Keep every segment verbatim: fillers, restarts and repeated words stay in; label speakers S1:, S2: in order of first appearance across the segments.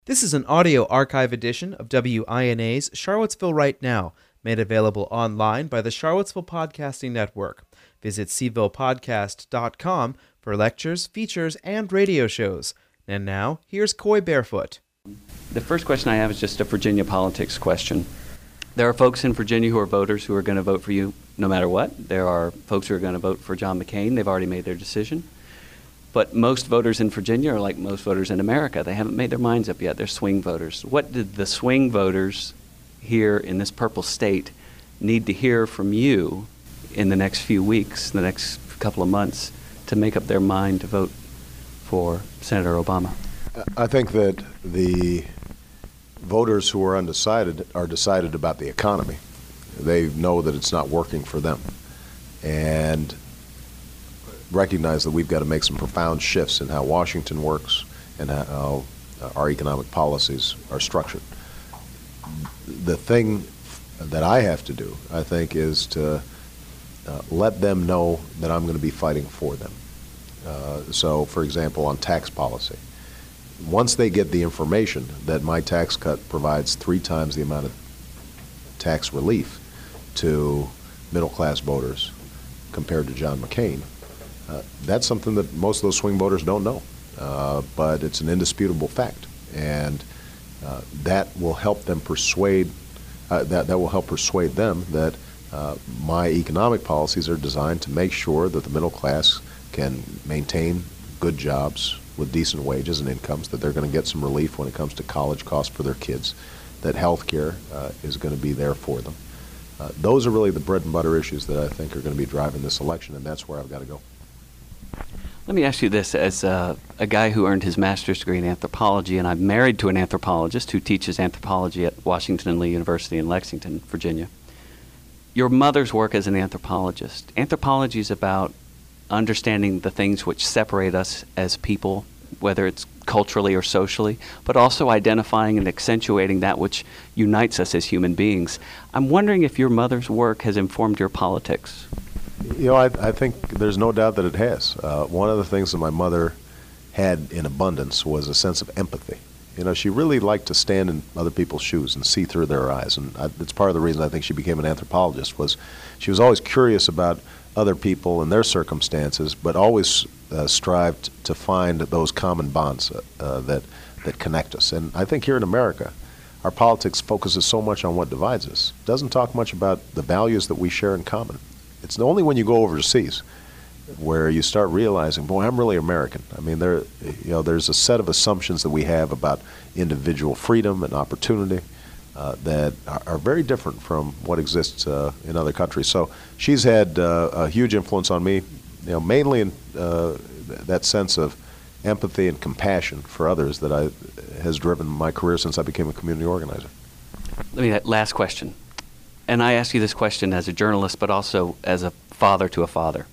S1: This is an audio archive edition of W I N A's Charlottesville Right Now, made available online by the Charlottesville Podcasting Network. Visit c ville podcast dot com for lectures, features, and radio shows. And now, here's Coy Barefoot.
S2: The first question I have is just a Virginia politics question. There are folks in Virginia who are voters who are going to vote for you no matter what. There are folks who are going to vote for John McCain. They've already made their decision. But most voters in Virginia are like most voters in America. They haven't made their minds up yet. They're swing voters. What did the swing voters here in this purple state need to hear from you in the next few weeks, the next couple of months, to make up their mind to vote for Senator Obama?
S3: I think that the voters who are undecided are decided about the economy. They know that it's not working for them, and recognize that we've got to make some profound shifts in how Washington works and how our economic policies are structured. The thing that I have to do, I think, is to uh, let them know that I'm going to be fighting for them. Uh, so, for example, on tax policy, once they get the information that my tax cut provides three times the amount of tax relief to middle-class voters compared to John McCain, Uh, that's something that most of those swing voters don't know, uh, but it's an indisputable fact, and uh, that will help them persuade. Uh, that that will help persuade them that uh, my economic policies are designed to make sure that the middle class can maintain good jobs with decent wages and incomes, that they're going to get some relief when it comes to college costs for their kids, that health care uh, is going to be there for them. Uh, those are really the bread and butter issues that I think are going to be driving this election, and that's where I've got to go.
S2: Let me ask you this, as uh, a guy who earned his master's degree in anthropology, and I'm married to an anthropologist who teaches anthropology at Washington and Lee University in Lexington, Virginia. Your mother's work as an anthropologist. Anthropology is about understanding the things which separate us as people, whether it's culturally or socially, but also identifying and accentuating that which unites us as human beings. I'm wondering if your mother's work has informed your politics.
S3: You know, I, I think there's no doubt that it has. Uh, one of the things that my mother had in abundance was a sense of empathy. You know, she really liked to stand in other people's shoes and see through their eyes, and I, it's part of the reason I think she became an anthropologist. Was she was always curious about other people and their circumstances, but always uh, strived to find those common bonds uh, uh, that that connect us. And I think here in America, our politics focuses so much on what divides us. It doesn't talk much about the values that we share in common. It's only when you go overseas where you start realizing, boy, I'm really American. I mean, there, you know, there's a set of assumptions that we have about individual freedom and opportunity uh, that are, are very different from what exists uh, in other countries. So she's had uh, a huge influence on me, you know, mainly in uh, that sense of empathy and compassion for others that I has driven my career since I became a community organizer.
S2: Let me, last question. And I ask you this question as a journalist, but also as a father to a father.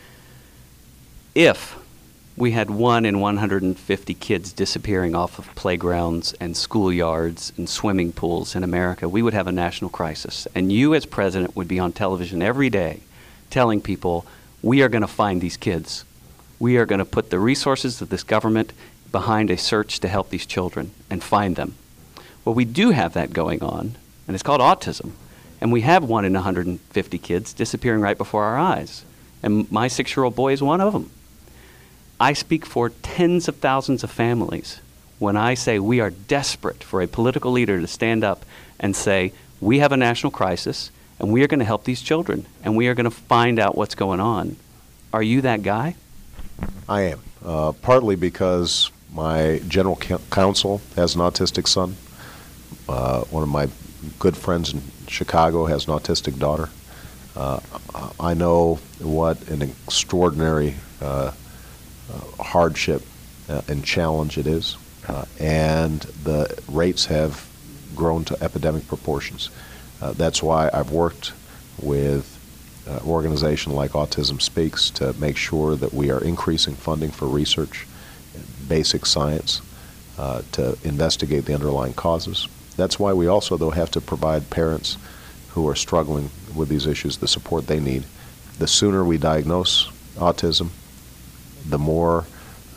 S2: If we had one in one hundred fifty kids disappearing off of playgrounds and schoolyards and swimming pools in America, we would have a national crisis. And you as president would be on television every day telling people, we are going to find these kids. We are going to put the resources of this government behind a search to help these children and find them. Well, we do have that going on, and it's called autism. And we have one in one hundred fifty kids disappearing right before our eyes. And my six-year-old boy is one of them. I speak for tens of thousands of families when I say we are desperate for a political leader to stand up and say, we have a national crisis, and we are going to help these children, and we are going to find out what's going on. Are you that guy?
S3: I am, uh, partly because my general counsel has an autistic son. Uh, one of my good friends in Chicago has an autistic daughter. Uh, I know what an extraordinary uh, uh, hardship uh, and challenge it is, uh, and the rates have grown to epidemic proportions. Uh, that's why I've worked with an organization like Autism Speaks to make sure that we are increasing funding for research, basic science, uh, to investigate the underlying causes. That's why we also, though, have to provide parents who are struggling with these issues the support they need. The sooner we diagnose autism, the more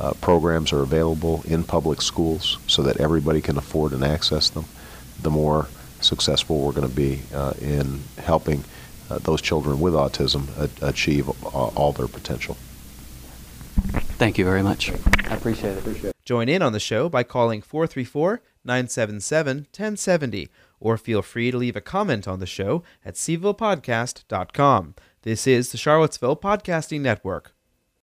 S3: uh, programs are available in public schools so that everybody can afford and access them, the more successful we're going to be uh, in helping uh, those children with autism a- achieve all, all their potential.
S2: Thank you very much. I appreciate it. Appreciate it.
S1: Join in on the show by calling four three four, nine seven seven, one oh seven oh, or feel free to leave a comment on the show at c ville podcast dot com. This is the Charlottesville Podcasting Network.